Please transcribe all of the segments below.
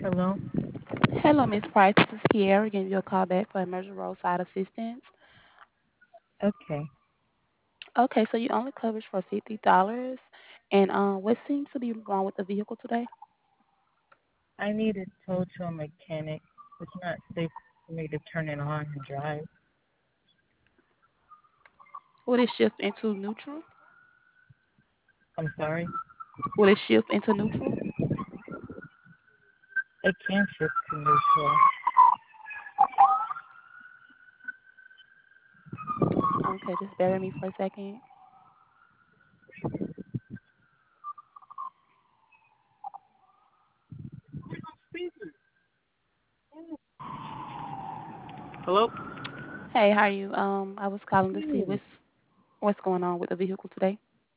Hello? Hello, Miss Price. This is Kiara giving you a call back for emergency roadside assistance. Okay. Okay, so you only coverage for $50. And what seems to be wrong with the vehicle today? I need it towed to a mechanic. It's not safe for me to turn it on and drive. Will it shift into neutral? I'm sorry. Will it shift into neutral? It can shift to neutral. Okay, just bear with me for a second. Hello? Hey, how are you? I was calling to see what's going on with the vehicle today.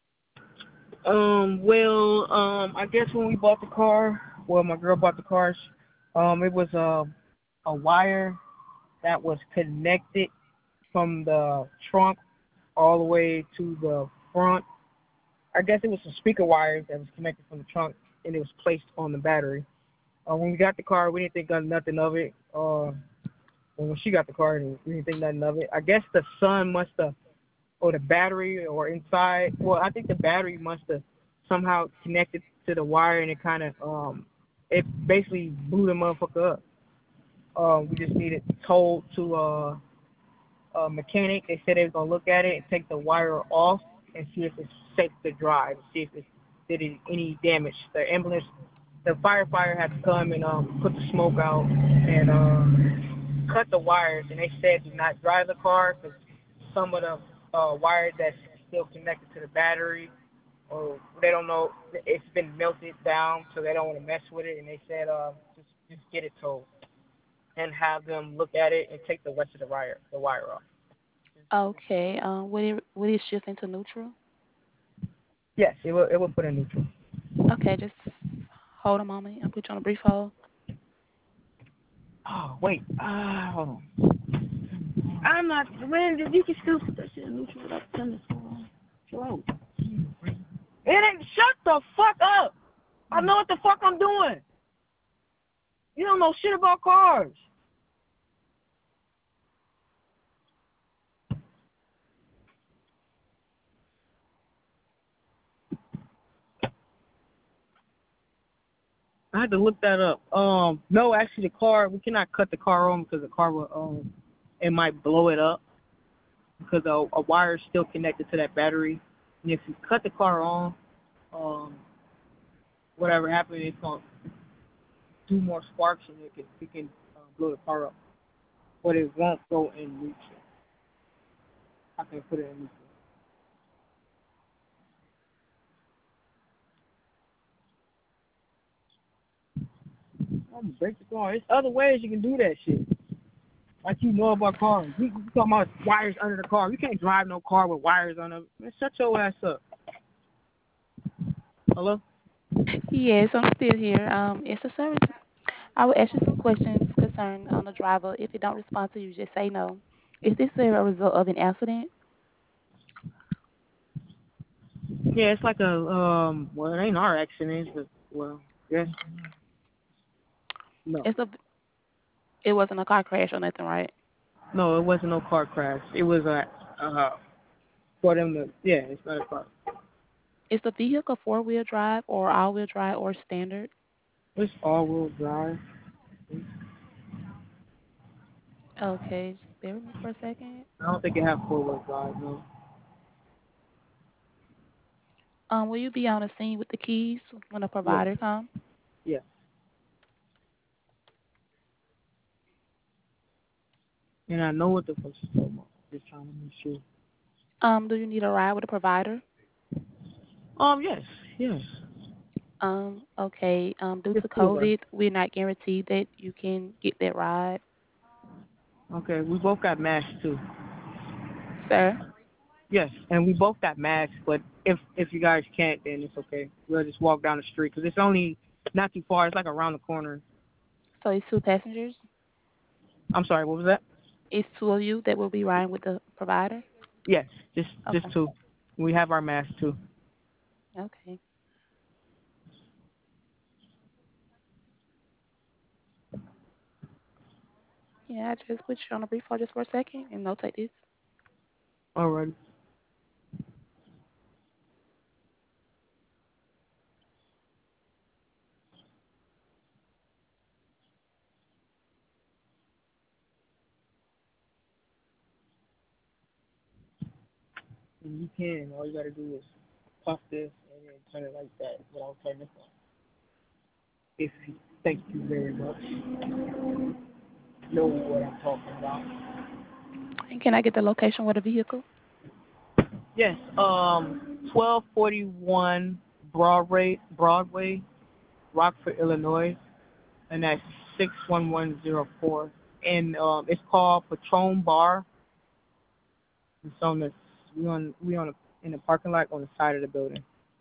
I guess when we bought the car, my girl bought the car, it was a wire that was connected from the trunk all the way to the front. I guess it was some speaker wires that was connected from the trunk and it was placed on the battery. When we got the car, we didn't think nothing of it. When she got the car, we didn't think nothing of it. I guess the sun must have, or the battery, or inside. Well, I think the battery must have somehow connected to the wire, and it kind of it basically blew the motherfucker up. We just needed towed to a mechanic. They said they was gonna look at it and take the wire off and see if it's safe to drive, see if it did any damage. The firefighter had to come and put the smoke out and cut the wires. And they said do not drive the car because some of the wire that's still connected to the battery, or they don't know, it's been melted down, so they don't want to mess with it. And they said just get it towed and have them look at it and take the rest of the wire off. Okay, will it shift into neutral? Yes, it will put in neutral. Okay, just hold a moment. I'll put you on a brief hold. Oh wait, hold on. I'm not. Man, you can still put that shit in neutral without turning the phone on. Chill out. It ain't. Shut the fuck up. I know what the fuck I'm doing. You don't know shit about cars. I had to look that up. No, actually, the car, we cannot cut the car on because the car will it might blow it up because a wire is still connected to that battery. And if you cut the car on, um, whatever happened, it's gonna do more sparks and it can blow the car up. But it won't go in neutral. I can put it in neutral. I'm gonna break the car. There's other ways you can do that shit. Like you know about cars. You talking about wires under the car. You can't drive no car with wires on them. Man, shut your ass up. Hello? Yes, I'm still here. It's a service. I will ask you some questions concerning on the driver. If it don't respond to you, just say no. Is this a result of an accident? Yeah, it's like a well, it ain't our accident, but well, yes, no, It's a. It wasn't a car crash or nothing, right? no, it wasn't no car crash. It was a for them to yeah, it's not a car. Is the vehicle four-wheel drive or all-wheel drive or standard? It's all wheel drive. Okay, just bear with me for a second. I don't think it have 4 wheel drive. No. Will you be on the scene with the keys when the Yeah, provider comes? yeah. And I know what the fuck she's talking about. Just trying to make sure. Do you need a ride with a provider? Yes, yes. Okay. Due Just to two of us. COVID, we're not guaranteed that you can get that ride, Okay, we both got masks too. sir. Yes, and we both got masks. But if you guys can't, then it's okay. We'll just walk down the street because it's only not too far. It's like around the corner. So it's two passengers. I'm sorry. What was that? It's two of you that will be riding with the provider. Yes, just Okay. two. We have our masks too. Okay. Yeah, I just put you on a brief hold just for a second and notate this. All right. You can. All you gotta do is puff this and then turn it like that without turning this on. If you, thank you very much. Know what I'm talking about. And can I get the location where the vehicle? Yes. 1241 Broadway, Rockford, Illinois, and that's 61104. And it's called Patron Bar. It's on the we on in the parking lot on the side of the building.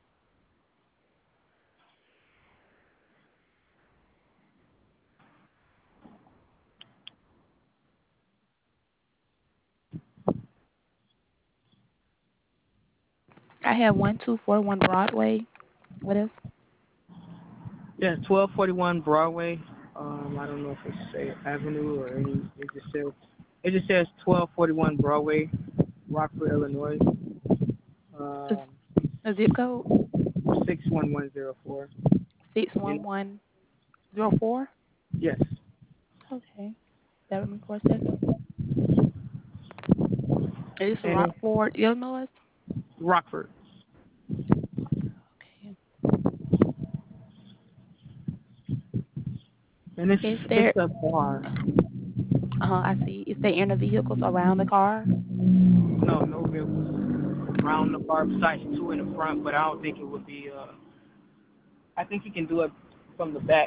I have 1241 Broadway. What else? Yeah, 1241 Broadway. I don't know if it's say Avenue or any. It just says 1241 Broadway, Rockford, Illinois. The, Um, the zip code? 61104. You know? 61104. Yes. Okay. Bear with me for a second. It's And it's Rockford, Illinois. Rockford. Okay. And it's Is it's there? a bar. I see. Is there any vehicles around the car? No, no vehicles around the bar besides two in the front, but I don't think it would be. I think you can do it from the back.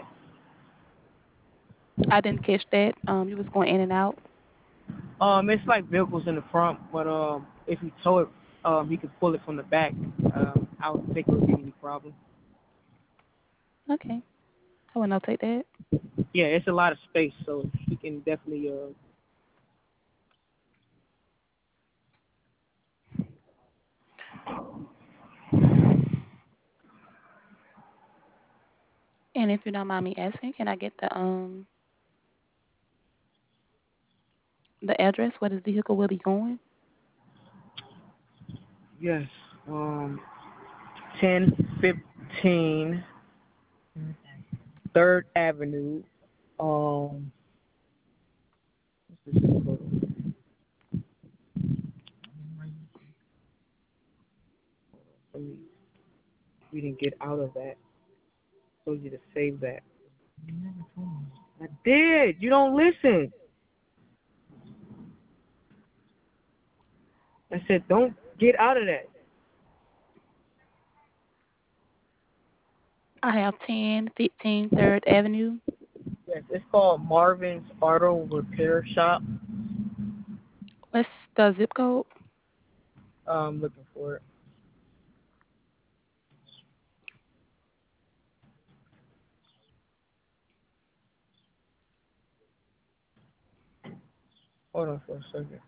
I didn't catch that. You was going in and out. It's like vehicles in the front, but if you tow it, he could pull it from the back. I don't think it would be any problem. Okay. I will notate that. Yeah, it's a lot of space, so he can definitely. And if you don't mind me asking, can I get the address where this vehicle will be going? Yes. 1015 Third Avenue. What's the zip code? We we didn't get out of that. Told you to save that. I did. You don't listen. I said don't get out of that. I have 1015 3rd Avenue. Yes, it's called Marvin's Auto Repair Shop. What's the zip code? I'm looking for it. Hold on for a second.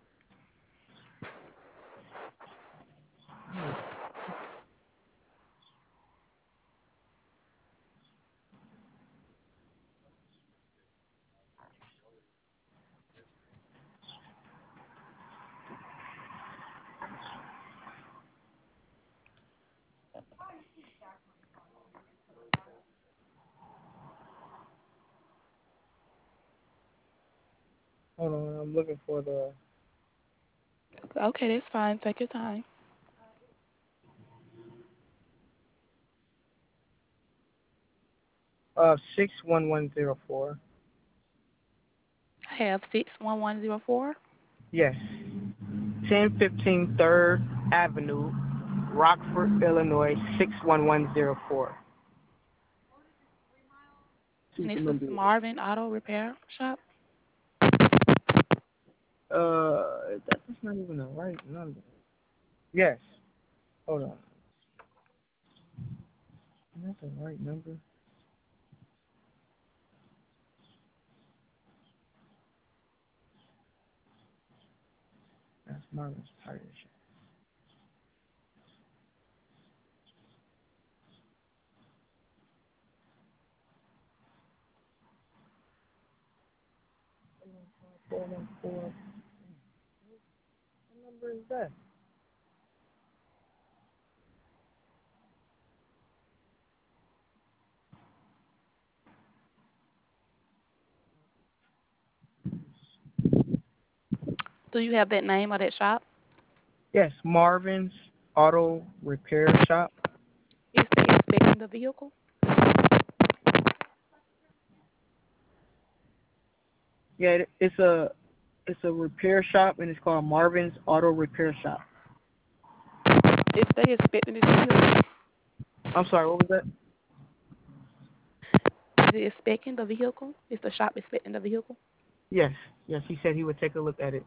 Hold on, I'm looking for the Okay, that's fine. Take your time. 61104. I have 61104. Yes. 1015 Third Avenue, Rockford, Illinois, 61104. See And what the it's a number is. Marvin Auto Repair Shop. That's not even the right number. Yes. Hold on. Is that the right number? That's Marvin's Tire Shop. 414. What number is that? Do you have that name of that shop? Yes, Marvin's Auto Repair Shop. Is they inspecting the vehicle? Yeah, it's a repair shop and it's called Marvin's Auto Repair Shop. Is they inspecting this vehicle? I'm sorry, what was that? Is it inspecting the vehicle? Is the shop inspecting the vehicle? Yes, yes, he said he would take a look at it.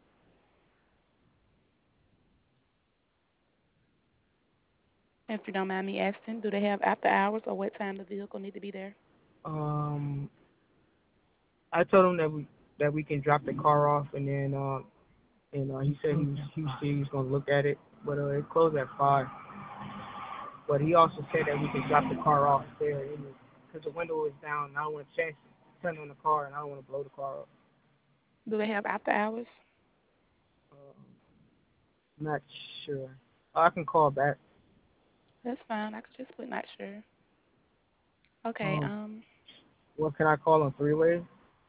If you don't mind me asking, do they have after hours or what time the vehicle need to be there? Um, I told him that we can drop the car off and then he said he was gonna look at it, but it closed at 5. But he also said that we can drop the car off there because the window is down. And I don't want to chance turn on the car, and I don't want to blow the car up. Do they have after hours? Um, not sure. I can call back. That's fine. I could just put not sure. Okay. Um, what can I call on 3-way?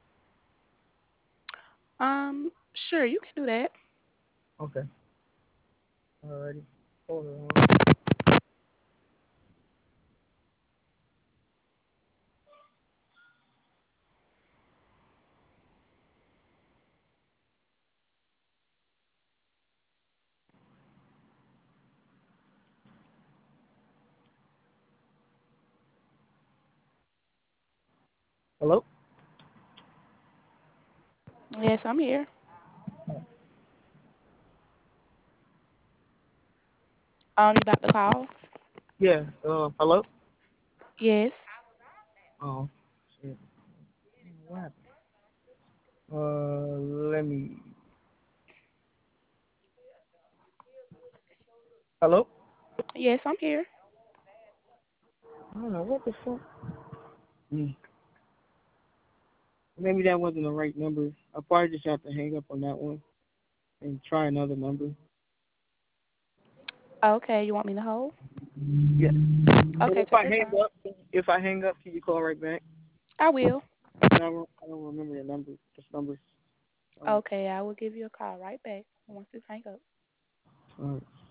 Sure, you can do that. Okay. Alrighty. Hold on. Hello. Yes, I'm here. You about to call? Yeah. Hello. Yes. Oh. Shit. What happened? Let me. Hello. Yes, I'm here. I don't know what the fuck. Hmm. Maybe that wasn't the right number. I probably just have to hang up on that one and try another number. Okay, you want me to hold? Yeah. And Okay, take your time. if I hang up, can you call right back? I will. I don't remember the number. This number. All right. Okay, I will give you a call right back once this hang up. All right.